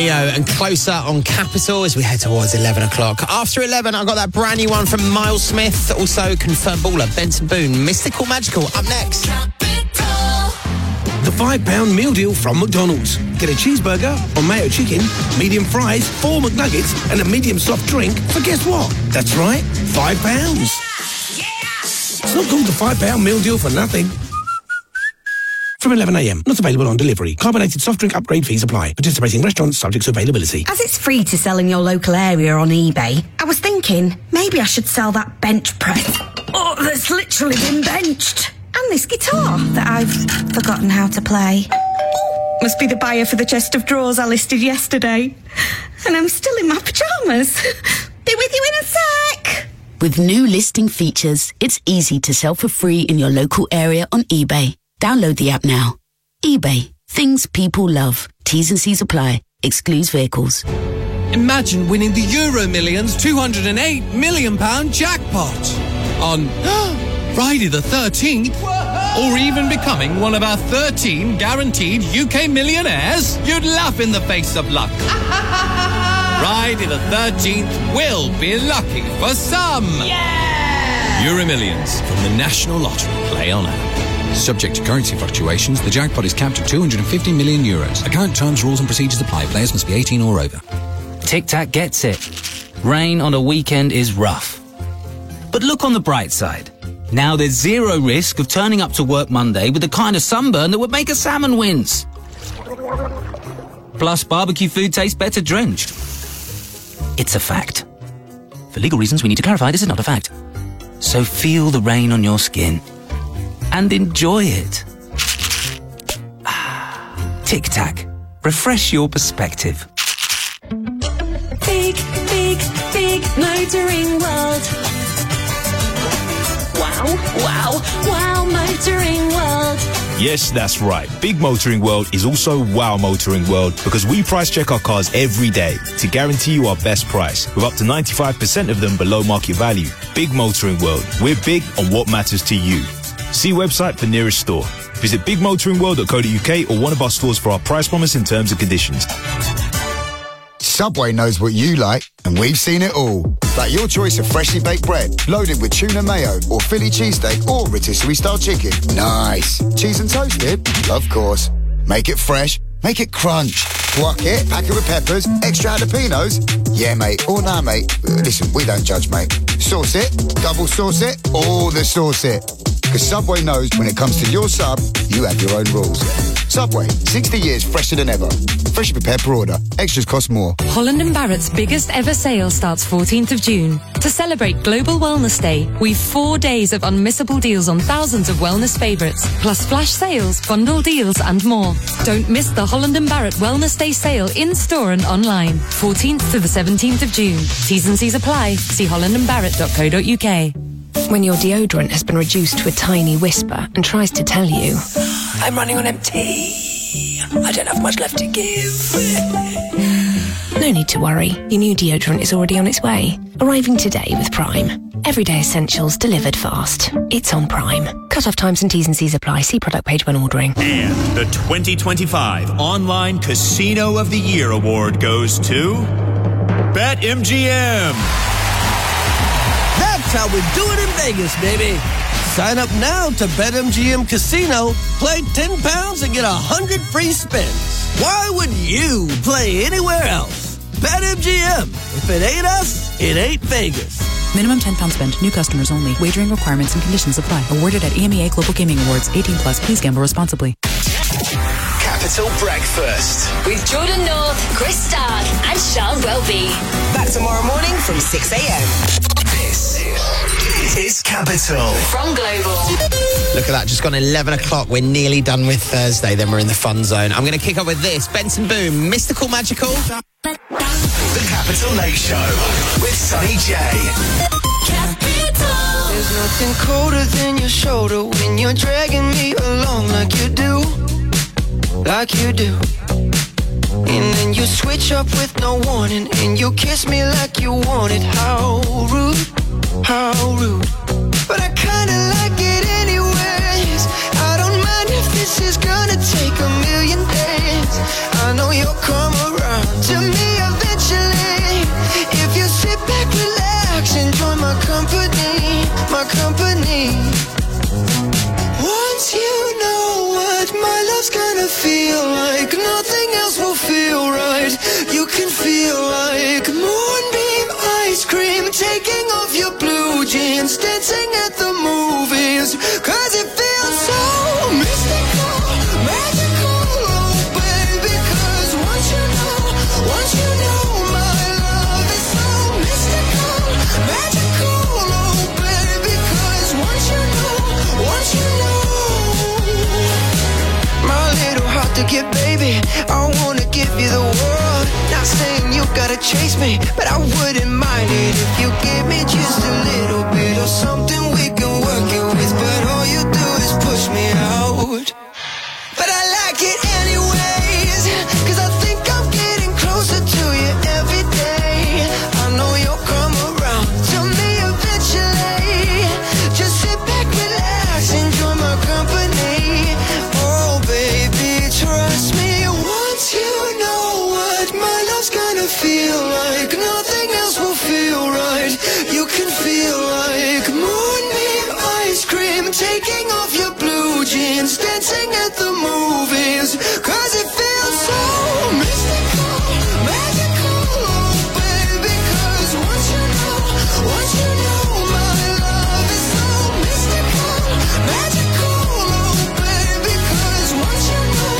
Speaker 4: Neo and Closer on Capital as we head towards 11 o'clock. After 11, I've got that brand new one from Miles Smith. Also, confirmed baller Benson Boone, Mystical Magical, up next.
Speaker 9: The £5 meal deal from McDonald's. Get a cheeseburger or mayo chicken, medium fries, 4 McNuggets, and a medium soft drink for guess what? That's right, £5. It's not called the £5 meal deal for nothing. From 11 a.m. Not available on delivery. Carbonated soft drink upgrade fees apply. Participating restaurants subject to availability.
Speaker 26: As it's free to sell in your local area on eBay, I was thinking maybe I should sell that bench press. Oh, that's literally been benched. And this guitar that I've forgotten how to play. Oh, must be the buyer for the chest of drawers I listed yesterday. And I'm still in my pyjamas. Be with you in a sec.
Speaker 25: With new listing features, it's easy to sell for free in your local area on eBay. Download the app now. eBay. Things people love. T's and C's apply. Excludes vehicles.
Speaker 10: Imagine winning the Euro Millions £208 million jackpot on Friday the 13th, or even becoming one of our 13 guaranteed UK millionaires. You'd laugh in the face of luck. Friday the 13th will be lucky for some. Yeah!
Speaker 11: Euro Millions from the National Lottery. Play on app. Subject to currency fluctuations, the jackpot is capped at €250 million. Account terms, rules and procedures apply. Players must be 18 or over.
Speaker 21: Tic Tac gets it. Rain on a weekend is rough. But look on the bright side. Now there's zero risk of turning up to work Monday with the kind of sunburn that would make a salmon wince. Plus, barbecue food tastes better drenched. It's a fact. For legal reasons, we need to clarify this is not a fact. So feel the rain on your skin. And enjoy it. Tic Tac. Refresh your perspective.
Speaker 24: Big, big, big motoring world. Wow, wow, wow, motoring world.
Speaker 12: Yes, that's right. Big Motoring World is also Wow Motoring World because we price check our cars every day to guarantee you our best price with up to 95% of them below market value. Big Motoring World. We're big on what matters to you. See website for nearest store. Visit bigmotoringworld.co.uk or one of our stores for our price promise and terms and conditions.
Speaker 13: Subway knows what you like, and we've seen it all. Like your choice of freshly baked bread, loaded with tuna mayo, or Philly cheesesteak, or rotisserie-style chicken. Nice. Cheese and toasted? Of course. Make it fresh. Make it crunch. Guac it, pack it with peppers, extra jalapenos. Yeah, mate. Or nah, mate. Listen, we don't judge, mate. Sauce it, double sauce it, all the sauce it. Because Subway knows when it comes to your sub, you have your own rules. Subway, 60 years fresher than ever. Freshly prepared per order. Extras cost more.
Speaker 24: Holland & Barrett's biggest ever sale starts 14th of June. To celebrate Global Wellness Day, we've 4 days of unmissable deals on thousands of wellness favourites, plus flash sales, bundle deals and more. Don't miss the Holland & Barrett Wellness Day sale in-store and online. 14th to the 17th of June. T's and C's apply. See hollandandbarrett.co.uk.
Speaker 15: When your deodorant has been reduced to a tiny whisper and tries to tell you,
Speaker 16: I'm running on empty. I don't have much left to give.
Speaker 15: No need to worry. Your new deodorant is already on its way. Arriving today with Prime. Everyday essentials delivered fast. It's on Prime. Cut-off times and T's and C's apply. See product page when ordering.
Speaker 17: And the 2025 Online Casino of the Year award goes to BetMGM.
Speaker 18: That's how we do it in Vegas, baby. Sign up now to BetMGM Casino. Play £10 and get 100 free spins. Why would you play anywhere else? BetMGM. If it ain't us, it ain't Vegas.
Speaker 19: Minimum £10 spent. New customers only. Wagering requirements and conditions apply. Awarded at EMEA Global Gaming Awards. 18+. Please gamble responsibly.
Speaker 1: Capital Breakfast
Speaker 2: with Jordan North, Chris Stark, and Sean Welby.
Speaker 31: Back tomorrow morning from 6 a.m.
Speaker 1: This is Capital
Speaker 2: from Global.
Speaker 4: Look at that, just gone 11 o'clock. We're nearly done with Thursday, then we're in the fun zone. I'm going to kick off with this. Benson Boone, Mystical Magical.
Speaker 1: The Capital Late Show with Sonny J.
Speaker 3: There's nothing colder than your shoulder when you're dragging me along like you do. Like you do. And then you switch up with no warning, and you kiss me like you want it. How rude, how rude. But I kinda like it anyways. I don't mind if this is gonna take a million days. I know you'll come around to my company. Once you know what my love's gonna feel like, nothing else will feel right. You can feel like moonbeam ice cream, taking off your blue jeans, dancing at the movies, 'cause it feels so mystical, magical, oh baby. 'Cause once you know my love is so mystical, magical, oh baby. 'Cause once you know my little heart to get, baby, I wanna give you the world. Not saying you gotta chase me, but I wouldn't mind it if you give me just a little bit of something we can work it with. But all you do is push me out. But I like it anyways, 'cause I think I'm getting closer to you every day. I know you'll come around to me eventually. Just sit back, relax, enjoy my company. Oh baby, trust me. Once you know what my love's gonna feel like, nothing else will feel right. You can feel like moonbeam ice cream, taking off your blue jeans, dancing at the movies, 'cause it feels so mystical, magical, oh baby. 'Cause once you know my love is so mystical, magical, oh baby. 'Cause once you know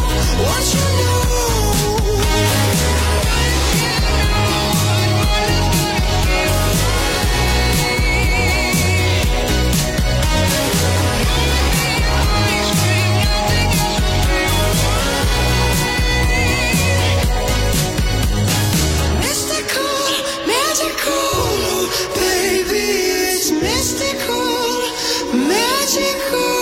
Speaker 3: mystical, magical, baby, it's mystical, magical.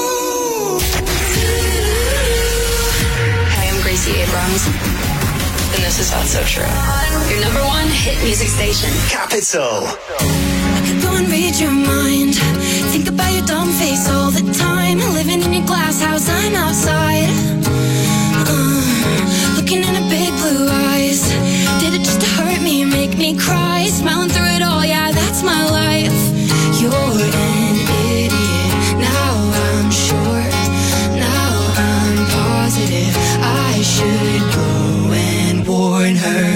Speaker 5: Hi, I'm Gracie Abrams, and this is Not So True. Your number one hit music station.
Speaker 1: Capital.
Speaker 26: I could go and read your mind, think about your dumb face all the time. Living in your glass house, I'm outside, looking in her big blue eyes. Did it just to hurt me, make me cry? Smiling through it all, yeah, that's my life. You're an idiot, now I'm sure, now I'm positive. I should go and warn her.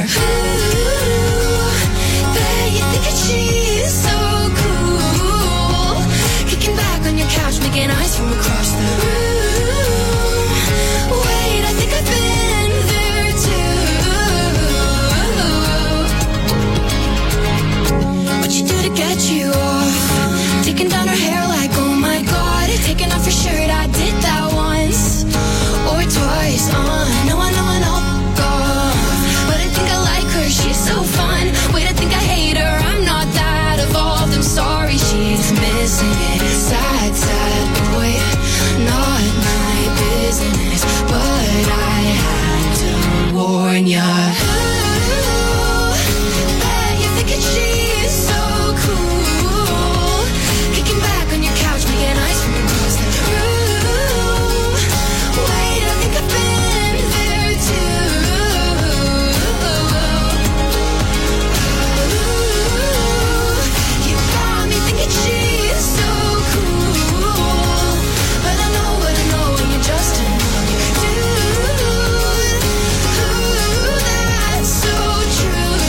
Speaker 26: Bet you think that she's so cool, kicking back on your couch, making eyes from across the room. Wait, I think I've been there too. What you do to get you off? Taking down her hair like, oh my god. Taking off your shirt, I did that once or twice. No, I know, God. But I think I like her, she's so fun. Wait, I think I hate her, I'm not that evolved. I'm sorry, she's missing it. Sad, sad boy, not my business. But I had to warn ya. Bet you're thinking she's so cool, kicking back on your couch, making eyes from across the room. Wait, I think I've been there too. You got me thinking she's so cool, but I know when you're just another dude. That's so true.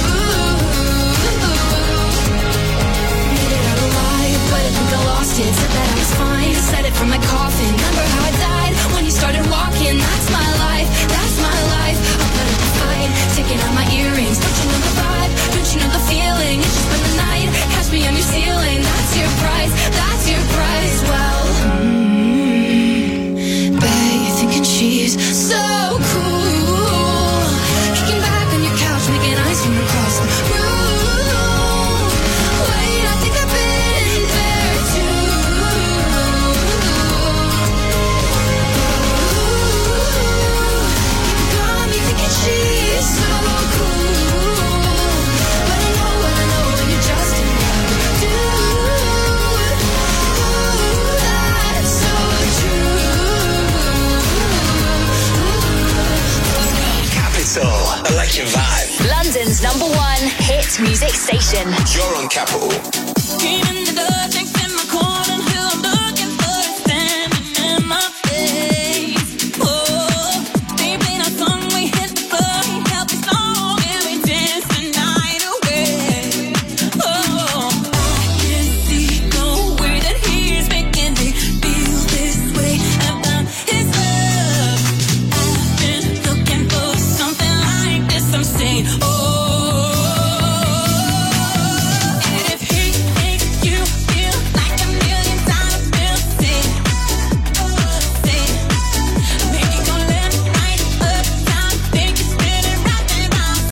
Speaker 26: Made it out alive, but I think I lost it. Said that I was fine, said it from my coffin. Remember how I died when you started walking? That's my life, that's my life. I'll put up a fight, taking out my earrings. Don't you know the vibe? Don't you know the feeling? It's just been the night, catch me on your ceiling. That's your price, that's your price. Well, bet you're thinking she's so cool, kicking back on your couch, making eyes from across the room. Wait, I think I've been there too. Got me thinking she's so cool, but I know when you're just another dude. That's so true.
Speaker 1: Capital. I like your vibe.
Speaker 2: London's number one hit music station.
Speaker 1: You're on Capital.
Speaker 26: Dreaming